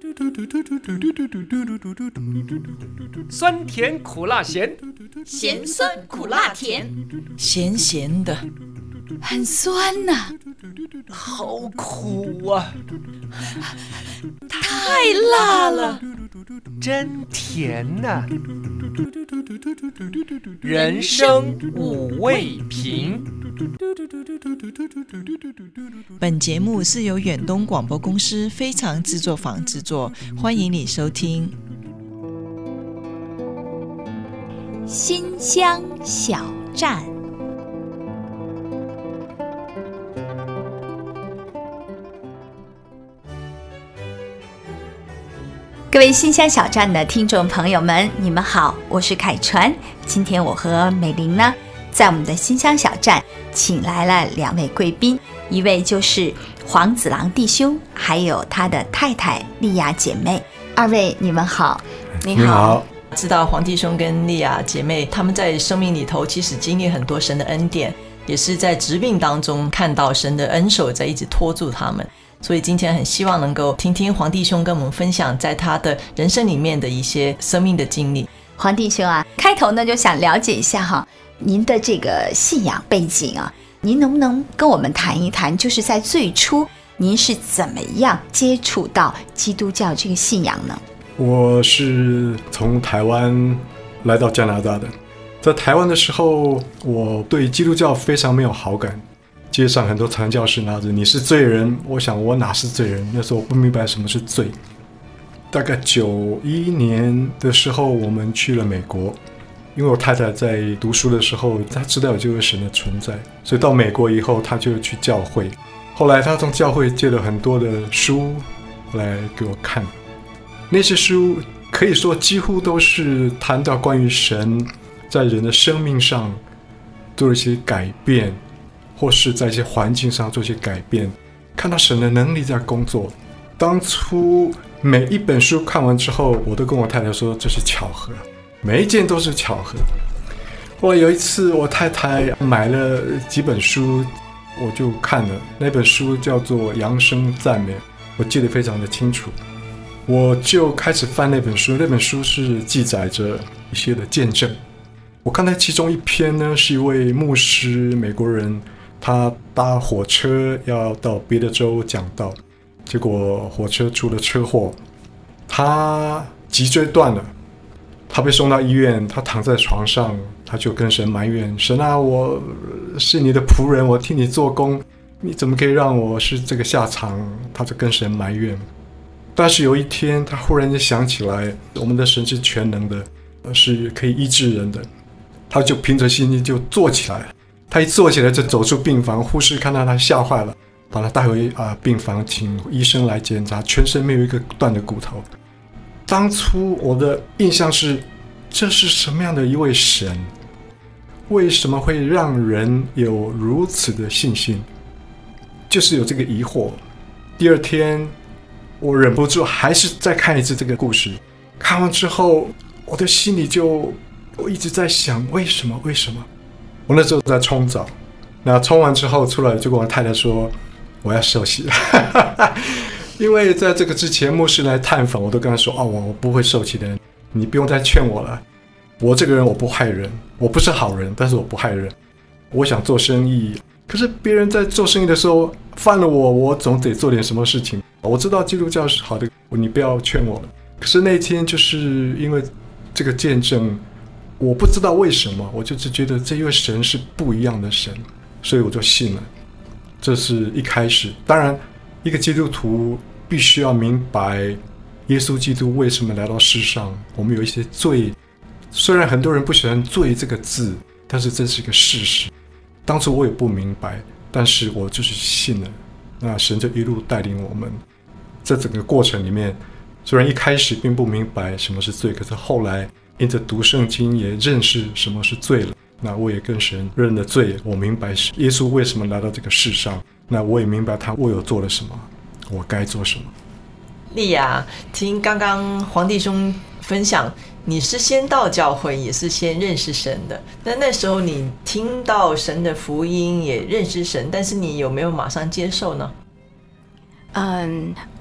酸甜苦辣咸， 咸酸苦辣甜， 咸咸的， 很酸呐、 好苦啊！ 太辣了， 真甜呐、人生五味瓶。 本节目是由远东广播公司非常制作坊制作，欢迎你收听。 新乡小站。各位新乡小站的听众朋友们，你们好，我是凯川。今天我和美玲呢，在我们的新乡小站请来了两位贵宾，一位就是黄子郎弟兄，还有他的太太丽亚姐妹。二位你们好。 你好。知道黄弟兄跟丽亚姐妹他们在生命里头其实经历很多神的恩典，也是在疾病当中看到神的恩手在一直拖住他们，所以今天很希望能够听听黄弟兄跟我们分享在他的人生里面的一些生命的经历。 黄弟兄啊，开头呢就想了解一下哈，您的这个信仰背景啊，您能不能跟我们谈一谈，就是在最初您是怎么样接触到基督教这个信仰呢？ 我是从台湾来到加拿大的，在台湾的时候，我对基督教非常没有好感。街上很多传教士拿着你是罪人，我想我哪是罪人？那时候我不明白什么是罪。大概91年的时候，我们去了美国，因为我太太在读书的时候，她知道有这位神的存在，所以到美国以后，她就去教会。后来她从教会借了很多的书来给我看，那些书可以说几乎都是谈到关于神在人的生命上做了一些改变，或是在一些环境上做一些改变，看到神的能力在工作。当初每一本书看完之后，我都跟我太太说这是巧合，每一件都是巧合。后来有一次我太太买了几本书，我就看了，那本书叫做《扬声赞美》，我记得非常的清楚。我就开始翻那本书，那本书是记载着一些的见证。我看到其中一篇呢，是一位牧师，美国人，他搭火车要到别的州讲道，结果火车出了车祸，他脊椎断了，他被送到医院，他躺在床上，他就跟神埋怨，神啊，我是你的仆人，我替你做工，你怎么可以让我是这个下场？他就跟神埋怨。但是有一天他忽然间想起来，我们的神是全能的，是可以医治人的，他就凭着信心就坐起来了。他一坐起来就走出病房，护士看到他吓坏了，把他带回病房，请医生来检查，全身没有一个断的骨头。当初我的印象是，这是什么样的一位神？为什么会让人有如此的信心？就是有这个疑惑。第二天我忍不住还是再看一次这个故事，看完之后我的心里我一直在想，为什么？我那时候在冲澡，那冲完之后出来就跟我太太说我要受洗因为在这个之前牧师来探访，我都跟他说我不会受洗的人，你不用再劝我了，我这个人我不害人，我不是好人，但是我不害人，我想做生意，可是别人在做生意的时候犯了我总得做点什么事情。我知道基督教是好的，你不要劝我了。可是那天就是因为这个见证，我不知道为什么，我就只觉得这位神是不一样的神，所以我就信了。这是一开始。当然一个基督徒必须要明白耶稣基督为什么来到世上，我们有一些罪，虽然很多人不喜欢罪这个字，但是这是一个事实。当初我也不明白，但是我就是信了，那神就一路带领我们。在整个过程里面，虽然一开始并不明白什么是罪，可是后来因着读圣经也认识什么是罪了。那我也跟神认了罪，我明白耶稣为什么来到这个世上，那我也明白他为我做了什么，我该做什么。 丽亚，听刚刚黄弟兄分享，你是先到教会，也是先认识神的。那时候你听到神的福音，也认识神，但是你有没有马上接受呢？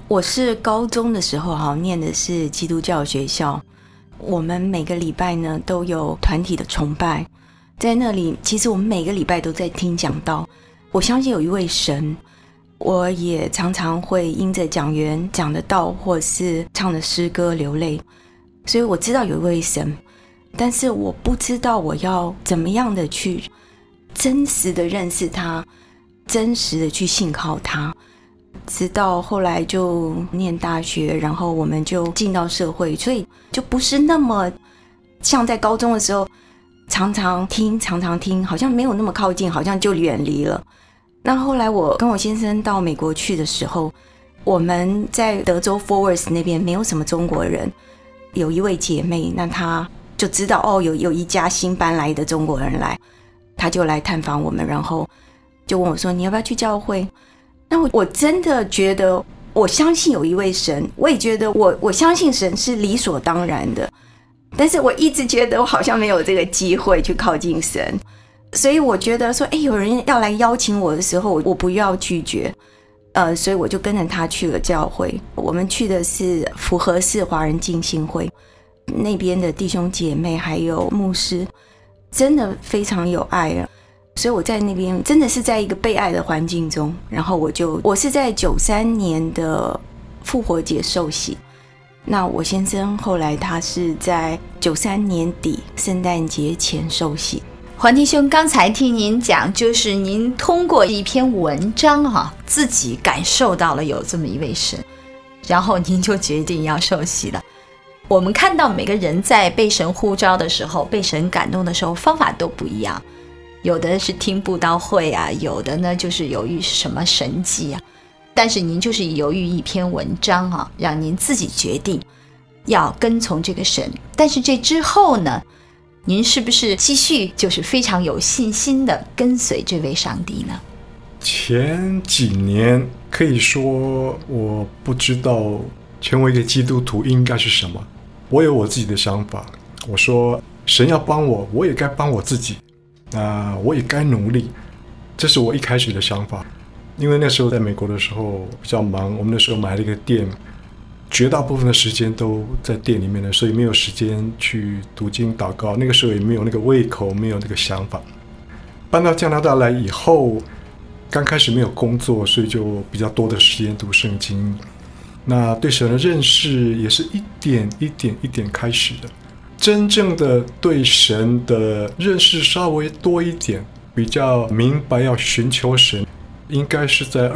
我是高中的时候念的是基督教学校，我们每个礼拜呢都有团体的崇拜，在那里其实我们每个礼拜都在听讲道。我相信有一位神，我也常常会因着讲员讲的道或是唱的诗歌流泪，所以我知道有一位神，但是我不知道我要怎么样的去真实的认识他，真实的去信靠他。直到后来就念大学，然后我们就进到社会，所以就不是那么像在高中的时候常常听，好像没有那么靠近，好像就远离了。那后来我跟我先生到美国去的时候，我们在德州 Fort Worth 那边没有什么中国人，有一位姐妹，那她就知道有一家新搬来的中国人来，她就来探访我们，然后就问我说你要不要去教会。那我真的觉得我相信有一位神，我也觉得我相信神是理所当然的，但是我一直觉得我好像没有这个机会去靠近神，所以我觉得说有人要来邀请我的时候，我不要拒绝，所以我就跟着他去了教会。我们去的是福和市华人浸信会，那边的弟兄姐妹还有牧师真的非常有爱啊，所以我在那边真的是在一个被爱的环境中。然后我是在93年的复活节受洗，那我先生后来他是在93年底圣诞节前受洗。 黄弟兄，刚才听您讲，就是您通过一篇文章自己感受到了有这么一位神，然后您就决定要受洗了。我们看到每个人在被神呼召的时候，被神感动的时候，方法都不一样，有的是听布道会啊，有的呢就是由于什么神迹啊，但是您就是由于一篇文章让您自己决定要跟从这个神。但是这之后呢，您是不是继续就是非常有信心的跟随这位上帝呢？ 前几年可以说我不知道成为一个基督徒应该是什么，我有我自己的想法，我说神要帮我，我也该帮我自己，我也该努力，这是我一开始的想法。因为那时候在美国的时候比较忙，我们那时候买了一个店，绝大部分的时间都在店里面的，所以没有时间去读经祷告，那个时候也没有那个胃口，没有那个想法。搬到加拿大来以后，刚开始没有工作，所以就比较多的时间读圣经，那对神的认识也是一点开始的。真正的对神的认识稍微多一点，比较明白要寻求神，应该是在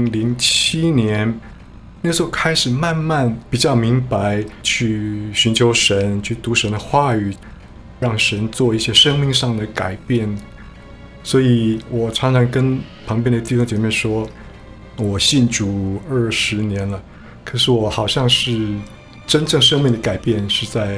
2007年，那时候开始慢慢比较明白去寻求神，去读神的话语，让神做一些生命上的改变。所以我常常跟旁边的弟兄姐妹说，我信主20年了，可是我好像是真正生命的改变是在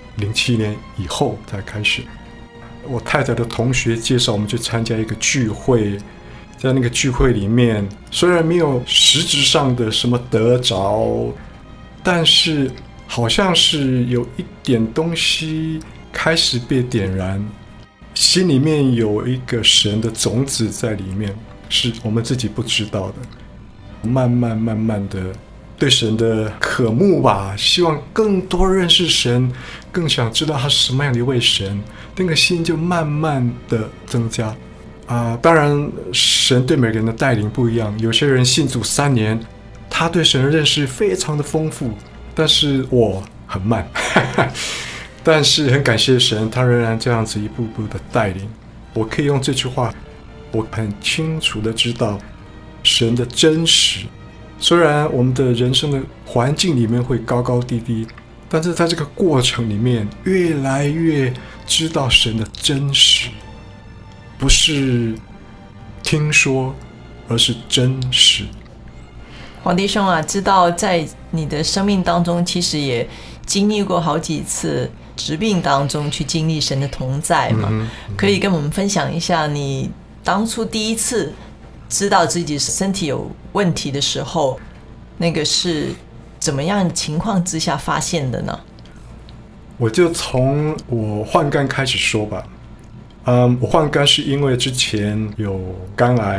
07年以后才开始。我太太的同学介绍我们去参加一个聚会，在那个聚会里面，虽然没有实质上的什么得着，但是好像是有一点东西开始被点燃，心里面有一个神的种子在里面，是我们自己不知道的。慢慢的对神的渴慕吧，希望更多认识神，更想知道他是什么样的一位神，那个心就慢慢的增加。当然神对每个人的带领不一样，有些人信主3年，他对神的认识非常的丰富，但是我很慢但是很感谢神，他仍然这样子一步步的带领我。可以用这句话，我很清楚的知道神的真实。虽然我们的人生的环境里面会高高低低，但是在这个过程里面越来越知道神的真实，不是听说，而是真实。 黄弟兄啊，知道在你的生命当中其实也经历过好几次疾病当中去经历神的同在嘛，可以跟我们分享一下你当初第一次知道自己身体有问题的时候，那个是怎么样的情况之下发现的呢？ 我就从我换肝开始说吧。我换肝是因为之前有肝癌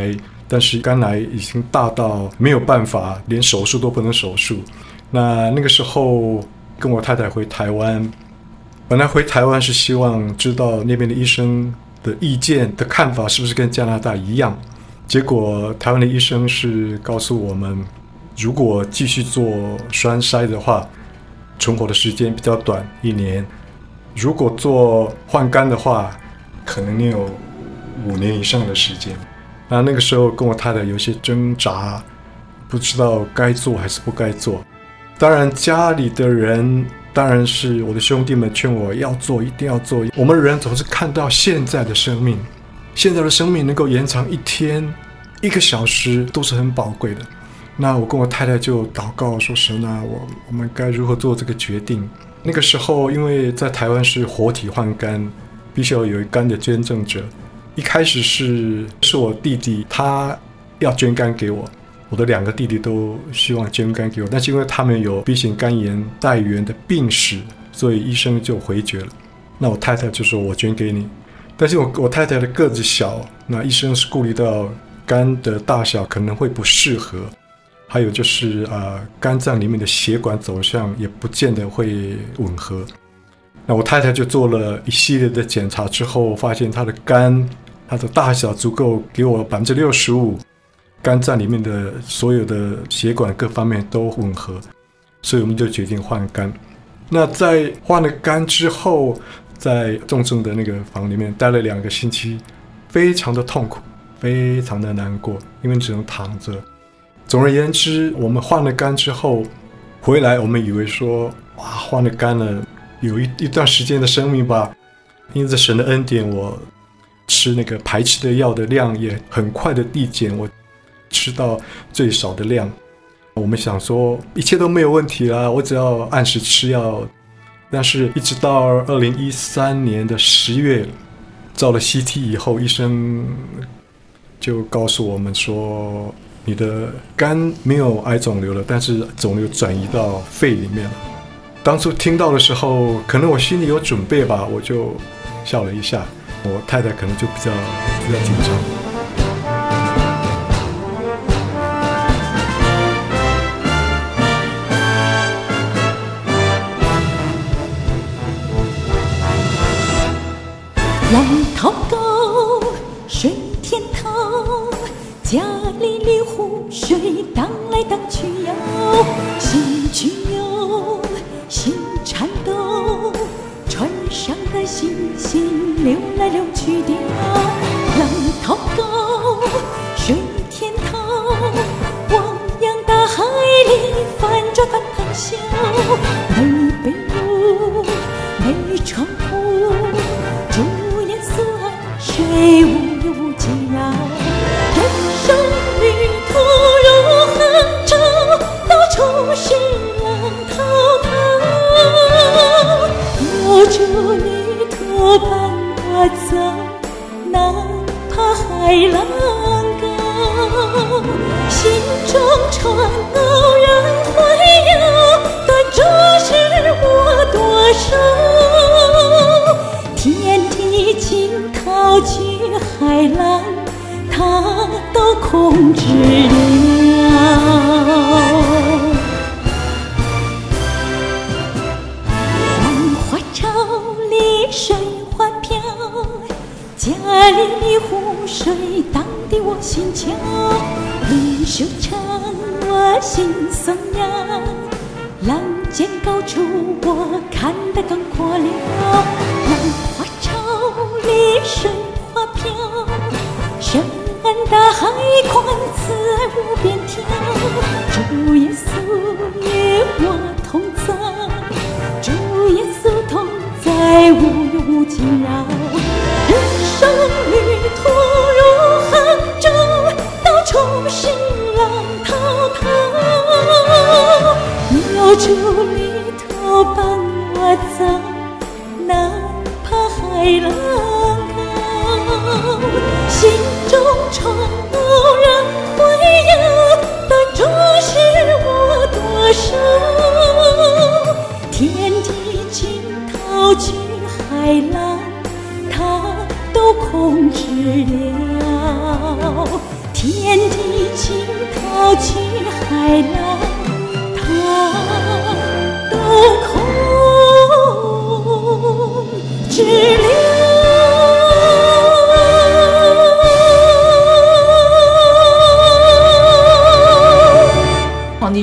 但是肝癌已经大到没有办法，连手术都不能手术。那个时候跟我太太回台湾，本来回台湾是希望知道那边的医生的意见的看法是不是跟加拿大一样，结果台湾的医生是告诉我们，如果继续做栓塞的话，存活的时间比较短，1年；如果做换肝的话，可能你有5年以上的时间。那个时候跟我太太有些挣扎，不知道该做还是不该做。当然家里的人，当然是我的兄弟们劝我要做，一定要做。我们人总是看到现在的生命，现在的生命能够延长1天、1个小时都是很宝贵的。那我跟我太太就祷告说，神啊，我们该如何做这个决定。那个时候因为在台湾是活体换肝，必须要有一肝的捐赠者。一开始是我弟弟，他要捐肝给我，我的2个弟弟都希望捐肝给我，但是因为他们有 B 型肝炎带源的病史，所以医生就回绝了。那我太太就说我捐给你，但是我太太的个子小，那医生是顾虑到肝的大小可能会不适合，还有就是肝脏里面的血管走向也不见得会吻合。那我太太就做了一系列的检查之后，发现她的肝，它的大小足够给我65%，肝脏里面的所有的血管各方面都吻合，所以我们就决定换肝。那在换了肝之后，在重症的那个房里面待了2个星期，非常的痛苦，非常的难过，因为只能躺着。总而言之，我们换了肝之后回来，我们以为说哇，换了肝了，有一段时间的生命吧，因着神的恩典，我吃那个排斥的药的量也很快的递减，我吃到最少的量。我们想说一切都没有问题啦，我只要按时吃药。但是一直到2013年的10月照了 CT 以后，医生就告诉我们说，你的肝没有癌肿瘤了，但是肿瘤转移到肺里面了。当初听到的时候，可能我心里有准备吧，我就笑了一下。我太太可能就比较紧张。 浪滔高，水天涛，家里里湖水荡来荡去摇，心去游，心颤抖，船上的星星流来流去的浪滔高，水天涛，汪洋大海里翻转翻腾笑，没被褥，没窗户，朱颜色水无忧无惊扰，人生旅途如横舟，到处是浪滔滔，有着旅途伴我走，哪怕海浪高，心中船偶然会有，但这是我多少，天地惊涛去海浪，它都控制了。浪花潮里水花飘，家里湖水荡的我心焦，绿树长我心酸呀，浪尖高处我看得更阔了，浪花潮里水花飘，深大海宽，慈爱无边条，主耶稣与我同在，主耶稣同在，无忧无惊扰，人生旅途如横舟，到处是浪滔滔，有主里头伴我走，哪怕海浪高，心中常偶然会有，但这是我多少，天地惊涛去海浪，它都控制了，天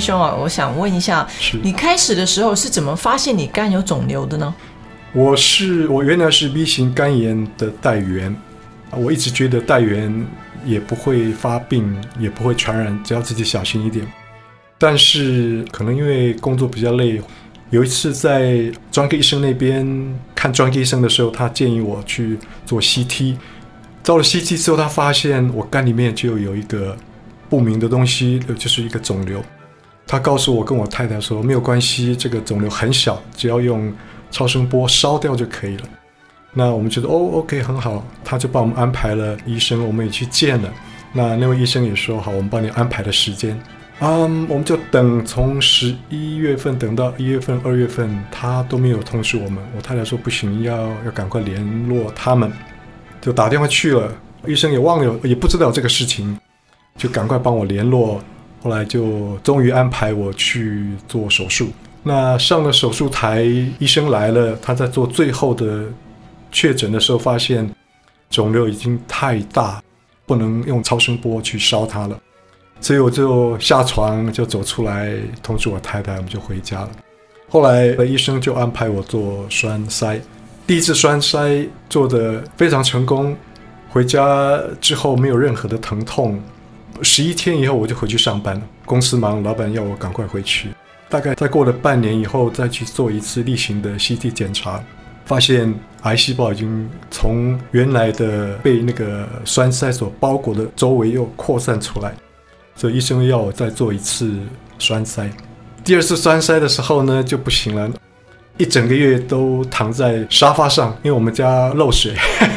兄啊，我想问一下，你开始的时候是怎么发现你肝有肿瘤的呢？ 我原来是 B 型肝炎的带源，我一直觉得带源也不会发病，也不会传染，只要自己小心一点。但是可能因为工作比较累，有一次在专科医生那边看专科医生的时候，他建议我去做 CT。做了 CT 之后，他发现我肝里面就有一个不明的东西，就是一个肿瘤。他告诉我跟我太太说，没有关系，这个肿瘤很小，只要用超声波烧掉就可以了。那我们觉得OK 很好，他就帮我们安排了医生，我们也去见了。那位医生也说好，我们帮你安排了时间。我们就等，从11月份等到1月份、2月份，他都没有通知我们。我太太说不行，要赶快联络他们，就打电话去了。医生也忘了，也不知道这个事情，就赶快帮我联络。后来就终于安排我去做手术。那上了手术台，医生来了，他在做最后的确诊的时候，发现肿瘤已经太大，不能用超声波去烧它了。所以我就下床就走出来通知我太太，我们就回家了。后来医生就安排我做栓塞，第一次栓塞做得非常成功，回家之后没有任何的疼痛。11天以后我就回去上班了，公司忙，老板要我赶快回去。大概再过了半年以后，再去做一次例行的 CT 检查，发现癌细胞已经从原来的被那个栓塞所包裹的周围又扩散出来，所以医生要我再做一次栓塞。第二次栓塞的时候呢就不行了，一整个月都躺在沙发上，因为我们家漏水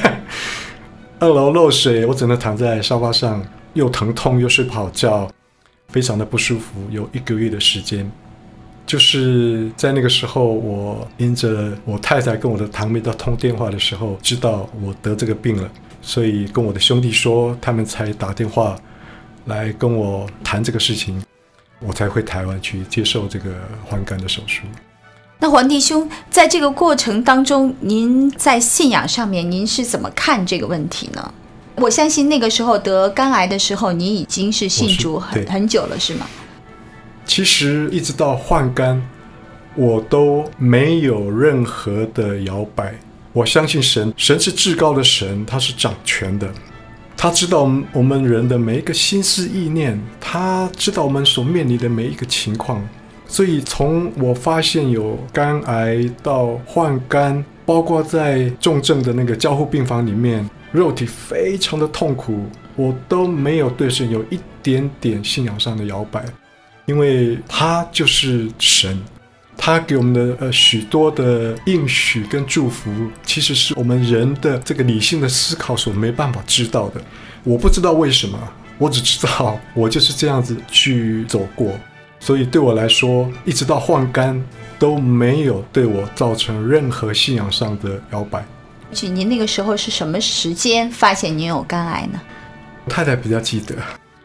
2楼漏水，我只能躺在沙发上，又疼痛又睡不好觉，非常的不舒服，有1个月的时间。就是在那个时候，我因着我太太跟我的堂妹在通电话的时候，知道我得这个病了，所以跟我的兄弟说，他们才打电话来跟我谈这个事情，我才回台湾去接受这个换肝的手术。 那黄弟兄，在这个过程当中，您在信仰上面您是怎么看这个问题呢？我相信那个时候得肝癌的时候，你已经是信主很久了，是吗？ 其实一直到换肝，我都没有任何的摇摆。我相信神是至高的神，他是掌权的，他知道我们人的每一个心思意念，他知道我们所面临的每一个情况。所以从我发现有肝癌到换肝，包括在重症的那个加护病房里面，肉体非常的痛苦，我都没有对神有一点点信仰上的摇摆。因为他就是神，他给我们的许多的应许跟祝福，其实是我们人的这个理性的思考所没办法知道的。我不知道为什么，我只知道我就是这样子去走过，所以对我来说，一直到换肝都没有对我造成任何信仰上的摇摆。 您那个时候是什么时间发现您有肝癌呢？ 太太比较记得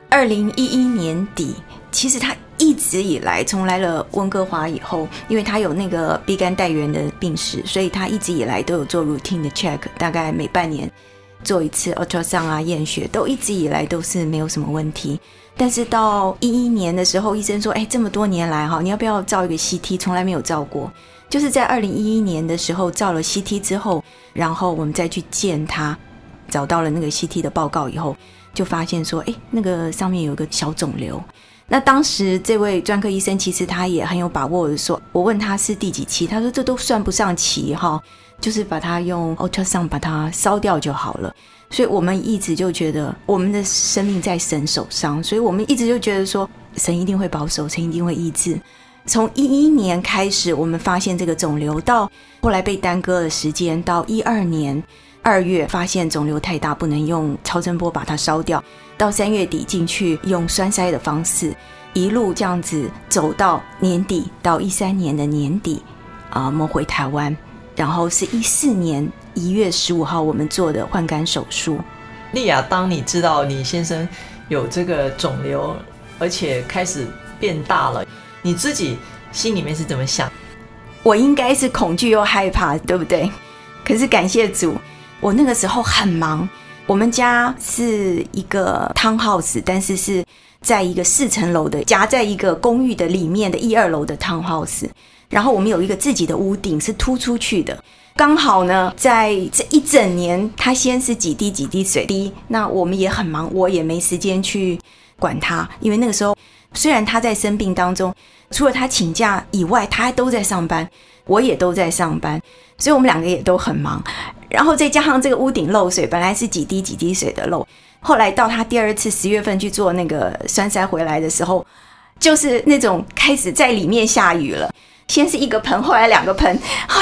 2011年底，其实他一直以来从来了温哥华以后，因为他有那个 B 肝带源的病史，所以他一直以来都有做 routine 的 check， 大概每半年做一次 ultrasound 啊，验血，都一直以来都是没有什么问题。但是到11年的时候，医生说这么多年来你要不要照一个 CT， 从来没有照过。就是在2011年的时候照了 CT 之后，然后我们再去见他，找到了那个 CT 的报告以后，就发现说那个上面有一个小肿瘤。那当时这位专科医生其实他也很有把握的说，我问他是第几期，他说这都算不上期就是把它用 ultrasound 把它烧掉就好了。所以我们一直就觉得我们的生命在神手上，所以我们一直就觉得说神一定会保守，神一定会医治。从11年开始我们发现这个肿瘤，到后来被耽搁的时间，到12年2月发现肿瘤太大，不能用超声波把它烧掉，到3月底进去用栓塞的方式，一路这样子走到年底，到13年的年底我们回台湾，然后是14年1月15号我们做的换肝手术。 丽雅，当你知道你先生有这个肿瘤，而且开始变大了，你自己心里面是怎么想？ 我应该是恐惧又害怕，对不对？可是感谢主，我那个时候很忙，我们家是一个 townhouse， 但是是在一个4层楼的夹在一个公寓的里面的1、2楼的 townhouse， 然后我们有一个自己的屋顶是突出去的。刚好呢，在这一整年，他先是几滴水滴，那我们也很忙，我也没时间去管他，因为那个时候虽然他在生病当中，除了他请假以外，他都在上班，我也都在上班，所以我们2个也都很忙。然后再加上这个屋顶漏水，本来是几滴水的漏，后来到他第2次10月份去做那个栓塞回来的时候，就是那种开始在里面下雨了，先是1个盆，后来2个盆，后来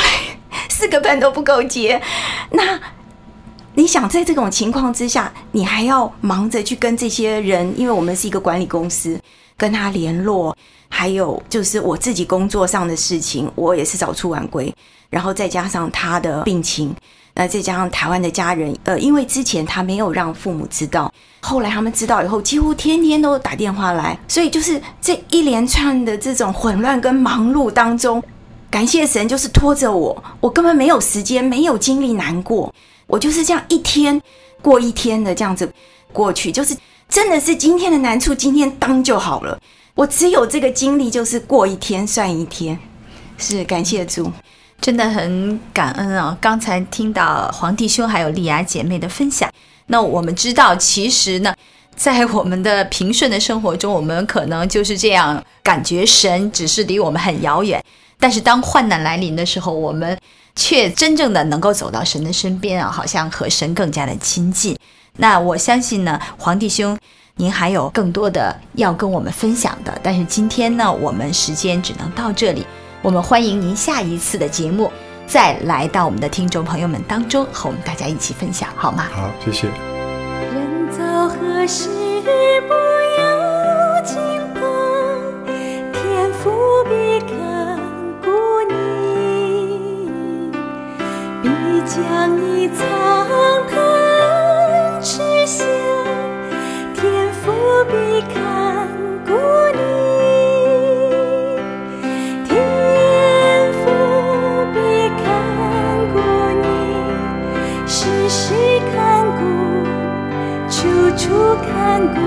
4个盆都不够接。那你想在这种情况之下，你还要忙着去跟这些人，因为我们是一个管理公司，跟他联络，还有就是我自己工作上的事情，我也是早出晚归，然后再加上他的病情，再加上台湾的家人，因为之前他没有让父母知道，后来他们知道以后，几乎天天都打电话来，所以就是这一连串的这种混乱跟忙碌当中，感谢神就是拖着我根本没有时间，没有精力难过，我就是这样一天过一天的这样子过去，就是真的是今天的难处今天当就好了，我只有这个精力，就是过一天算一天，是感谢主。 真的很感恩啊！刚才听到黄弟兄还有丽雅姐妹的分享，那我们知道其实呢，在我们的平顺的生活中，我们可能就是这样感觉神只是离我们很遥远，但是当患难来临的时候，我们却真正的能够走到神的身边啊，好像和神更加的亲近。那我相信呢，黄弟兄您还有更多的要跟我们分享的，但是今天呢，我们时间只能到这里。我们欢迎您下一次的节目再来到我们的听众朋友们当中，和我们大家一起分享，好吗？ 好，谢谢。 人走何时不要惊慌，天父必看顾你，必将你藏他吃下，天父必看顾你。处看顾，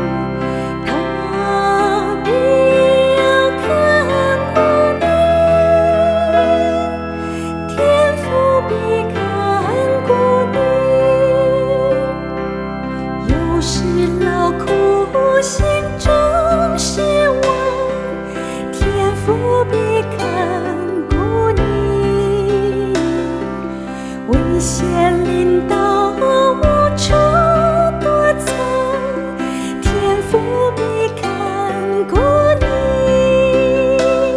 他必要看顾你，天父必看顾你。有时劳苦心中失望，天父必看顾你。危险临到无处父必看顾你，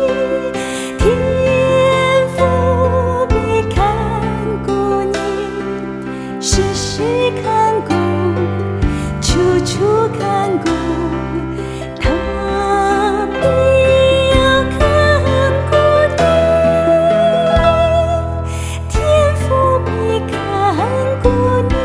天父必看顾你，时时看顾，处处看顾，他必要看顾你，天父必看顾你。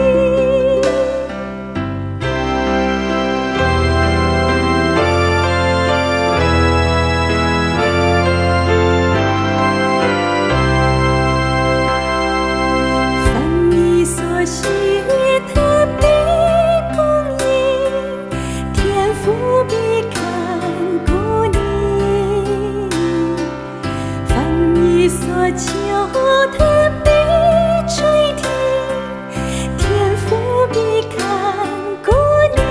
求他必垂听，天父必看顾你，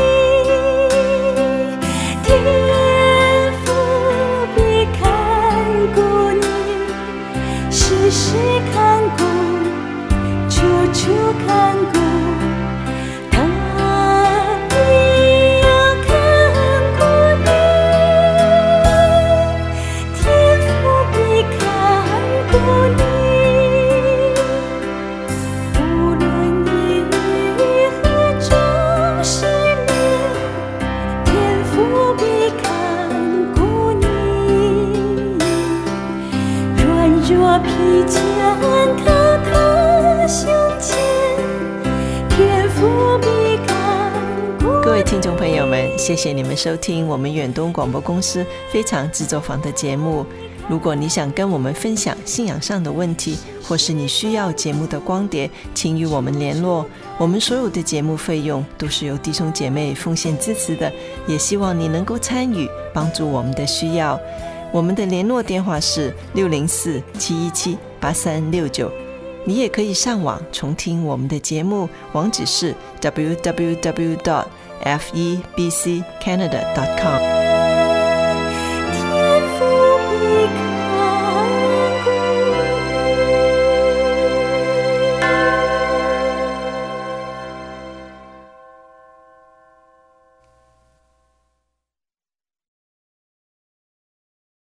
天父必看顾你，时时看顾，处处看顾，他必要看顾你，天父必看顾你，无论你于何种试炼，天父必看顾你。软弱疲倦靠他胸前，天父必看顾。 各位听众朋友们，谢谢你们收听我们远东广播公司非常制作坊的节目。 如果你想跟我们分享信仰上的问题，或是你需要节目的光碟，请与我们联络。我们所有的节目费用都是由弟兄姐妹奉献支持的，也希望你能够参与，帮助我们的需要。我们的联络电话是604-717-8369，你也可以上网重听我们的节目，网址是 www.febccanada.com。